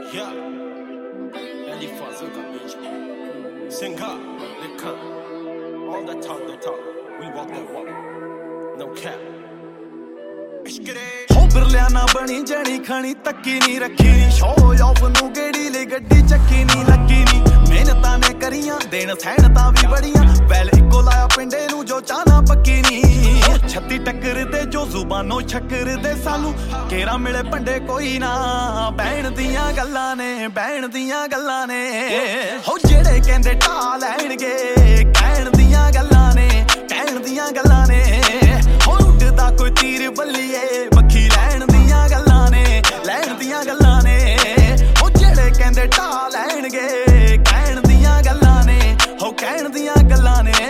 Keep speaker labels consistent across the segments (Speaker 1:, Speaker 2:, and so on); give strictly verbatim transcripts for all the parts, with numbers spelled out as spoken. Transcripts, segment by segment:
Speaker 1: Yeah, ele faz o caminho. Singa, lica, all the talk, the talk. We walk that walk, no cap.
Speaker 2: ਹੋ ਬਿਰਲਿਆਂ ਨਾ ਬਣੀ ਜਣੀ ਖਣੀ ਤੱਕੀ ਨਹੀਂ ਰੱਖੀ ਨੀ ਸ਼ੋ ਆਫ ਨੂੰ ਗੇੜੀ ਲਈ ਗੱਡੀ ਚੱਕੀ ਨਹੀਂ ਲੱਗੀ ਨੀ ਮਿਹਨਤਾਂ ਨੇ ਕਰੀਆਂ ਦੇਣ ਸਹਿਣ ਤਾਂ ਵੀ ਬੜੀਆਂ ਵੈਲ ਇੱਕੋ ਲਾਇਆ ਪਿੰਡੇ ਨੂੰ ਜੋ ਚਾਹਨਾ ਪੱਕੀ ਨੀ ਛੱਤੀ ਟੱਕਰ ਤੇ ਜੋ ਜ਼ੁਬਾਨੋਂ ਛੱਕਰ ਦੇ ਸਾਨੂੰ ਕੇਰਾ ਮਿਲੇ ਭੰਡੇ ਕੋਈ ਨਾ ਬਹਿਣ ਦੀਆਂ ਗੱਲਾਂ ਨੇ ਬਹਿਣ ਦੀਆਂ ਗੱਲਾਂ ਨੇ ਹੋ ਜਿਹੜੇ ਕਹਿੰਦੇ ਢਾ ਲੈਣਗੇ ਕਹਿਣ ਦੀਆਂ ਗੱਲਾਂ ਨੇ ਕਹਿਣ ਦੀਆਂ ਗੱਲਾਂ ਨੇ ਹੋ ਉੱਡਦਾ ਕੋਈ ਤੀਰ ਬੱਲੀਏ ਬੱਖੀ ਲੈਣ ਦੀਆਂ ਗੱਲਾਂ ਨੇ ਲੈਣ ਦੀਆਂ ਗੱਲਾਂ ਨੇ ਉਹ ਜਿਹੜੇ ਕਹਿੰਦੇ ਢਾ ਲੈਣਗੇ ਕਹਿਣ ਦੀਆਂ ਗੱਲਾਂ ਨੇ ਹੋ ਕਹਿਣ ਦੀਆਂ ਗੱਲਾਂ ਨੇ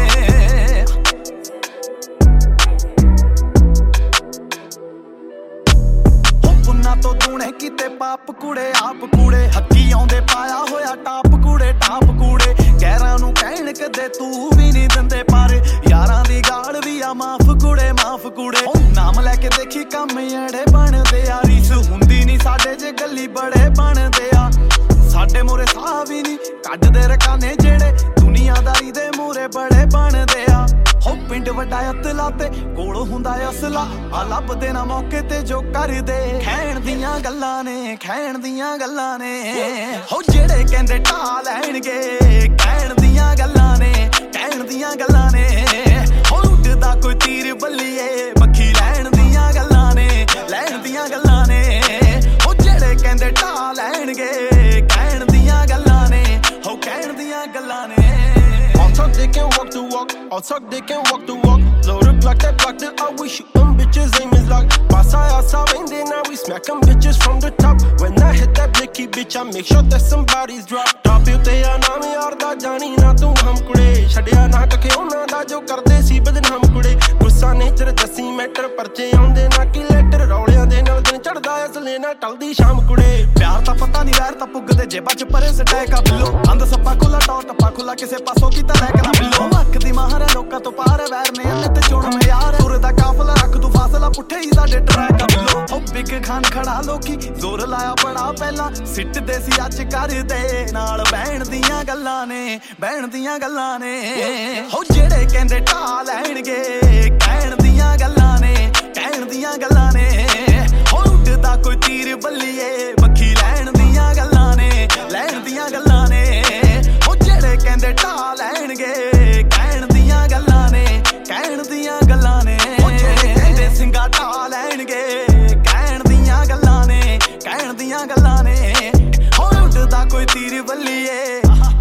Speaker 2: ਤੋਂ ਦੂਣੇ ਕੀਤੇ ਪਾਪ ਕੂੜੇ ਆਪ ਕੂੜੇ ਹੱਕੀ ਆਉਂਦੇ ਪਾਇਆ ਹੋਇਆ ਟਾਪ ਕੂੜੇ ਟਾਪ ਕੂੜੇ ਗੈਰਾਂ ਨੂੰ ਕਹਿਣ ਕਦੇ ਤੂੰ ਵੀ ਨਹੀਂ ਦਿੰਦੇ ਪਰ ਯਾਰਾਂ ਦੀ ਗਾਲ ਵੀ ਆ ਮਾਫ ਕੂੜੇ ਮਾਫ ਕੂੜੇ ਨਾਮ ਲੈ ਕੇ ਦੇਖੀ ਕੰਮ ਅੜੇ ਬਣਦੇ ਆ ਰੀਸ ਹੁੰਦੀ ਨਹੀਂ ਸਾਡੇ ਜੇ ਗੱਲੀ ਬੜੇ ਬਣਦੇ ਆ ਸਾਡੇ ਮੂਰੇ ਸਾਹ ਵੀ ਨਹੀਂ ਕੱਢਦੇ ਰਕਾਨੇ ਜਿਹੜੇ ਦੁਨੀਆਦਾਰੀ ਦੇ ਮੂਰੇ ਬੜੇ ਬਣਦੇ ਆ ਹੋ ਪਿੰਡ ਵੱਡਾ ਅਤਲਾ ਤੇ ਕੋਲ ਹੁੰਦਾ ਅਸਲਾ ਆ ਲੱਭਦੇ ਨਾ ਮੌਕੇ ਤੇ ਜੋ ਕਰਦੇ ਖੈਣ ਦੀਆਂ ਗੱਲਾਂ ਨੇ ਖੈਣ ਦੀਆਂ ਗੱਲਾਂ ਨੇ ਹੋ ਜਿਹੜੇ ਕਹਿੰਦੇ ਢਾ ਲੈਣਗੇ ਕਹਿਣ ਦੀਆਂ ਗੱਲਾਂ ਨੇ ਕਹਿਣ ਦੀਆਂ ਗੱਲਾਂ ਨੇ ਹੋ ਉੱਡਦਾ ਕੋਈ ਤੀਰ ਬੱਲੀਏ ਬੱਖੀ ਲੈਣ ਦੀਆਂ ਗੱਲਾਂ ਨੇ ਲੈਣ ਦੀਆਂ ਗੱਲਾਂ ਨੇ ਹੋ ਜਿਹੜੇ ਕਹਿੰਦੇ ਢਾ ਲੈਣਗੇ ਕਹਿਣ ਦੀਆਂ ਗੱਲਾਂ ਨੇ ਹੋ ਕਹਿਣ ਦੀਆਂ ਗੱਲਾਂ ਨੇ
Speaker 1: Talk, they can walk the walk. All talk, they can walk the walk. Load up, block that, block that. I wish you them bitches aim is locked. Passa essa vende, now we smack them bitches from the top. When I hit that blicky bitch, I make sure that somebody's drop. Top you te ya naam yaar da jani na tu hum kude. Chhadiya na kakhe ਉਹਨਾਂ ਦਾ ਜੋ ਕਰਦੇ ਸੀ ਬਦਨਾਮ ਕੁੜੇ ਗੁੱਸਾ nature ਦੱਸੀ matter ਪਰਚੇ ਆਉਂਦੇ ਨਾ ਕਿ ਲੈਟਰ ਰੌਲਿਆਂ ਦੇ ਨਾਲ ਦਿਨ ਚੜਦਾ ਅਸਲੇ ਨਾ ਟਲਦੀ ਸ਼ਾਮ ਕੁੜੇ
Speaker 2: ਪਿਆਰ ਤਾਂ ਪਤਾ ਨਹੀਂ ਵੈਰ ਤਾਂ ਪੁੱਗਦੇ ਜੇਬਾਂ ਚ ਪਰੇ ਸਟੈਕਾ ਬਿੱਲੋ ਅੰਦ ਸੱਪਾ ਖੁੱਲਾ ਟੌਰ ਟੱਪਾ ਖੁੱਲਾ ਕਿਸੇ ਪਾਸੋਂ ਕੀਤਾ ਲੈ ਕੇ ਨਾ ਬਿੱਲੋ ਅੱਖ ਦੀ ਮਾਹਰ ਲੋਕਾਂ ਤੋਂ ਪਾਰ ਵੈਰ ਨੇ ਅੰਨੇ ਤੇ ਚੁਣ ਮੈਂ ਯਾਰ ਤੁਰਦਾ ਕਾਫਲਾ ਰੱਖ ਤੂੰ ਫਾਸਲਾ ਪੁੱਠੇ ਹੀ ਸਾਡੇ ਟਰੈਕ ਆ ਬਿੱਲੋ ਹੋ ਬਿਗ ਖਾਨ ਖੜਾ ਲੋਕੀ ਜ਼ੋਰ ਲਾਇਆ ਬੜਾ ਪਹਿਲਾਂ ਸਿੱਟਦੇ ਸੀ ਅੱਜ ਕਰਦੇ ਨਾਲ ਬਹਿਣ ਦੀਆਂ ਗੱਲਾਂ ਨੇ ਬਹਿਣ ਦੀਆਂ ਗੱਲਾਂ ਨੇ ਹੋ ਜਿਹੜੇ ਕਹਿੰਦੇ ਢਾ ਲੈਣਗੇ ਕਹਿਣ ਦੀਆਂ ਗੱਲਾਂ ਨੇ ਕਹਿਣ ਦੀਆਂ ਗੱਲਾਂ ਨੇ ਹੋ ਉੱਡਦਾ ਕੋਈ ਤੀਰ ਬੱਲੀਏ ਬੱਖੀ ਲੈਣ ਦੀਆਂ ਗੱਲਾਂ ਨੇ ਲੈਣ ਦੀਆਂ ਗੱਲਾਂ ਨੇ ਹੋ ਜਿਹੜੇ ਕਹਿੰਦੇ ਢਾ ਲੈਣਗੇ ਕਹਿਣ ਦੀਆਂ ਗੱਲਾਂ ਨੇ ਕਹਿਣ ਦੀਆਂ ਗੱਲਾਂ ਨੇ ਹੋ ਜਿਹੜੇ ਕਹਿੰਦੇ ਸਿੰਘਾ ਢਾ ਲੈਣਗੇ ਕਹਿਣ ਦੀਆਂ ਗੱਲਾਂ ਨੇ ਕਹਿਣ ਦੀਆਂ ਗੱਲਾਂ ਨੇ ਹੋ ਉੱਡਦਾ ਕੋਈ ਤੀਰ ਬੱਲੀਏ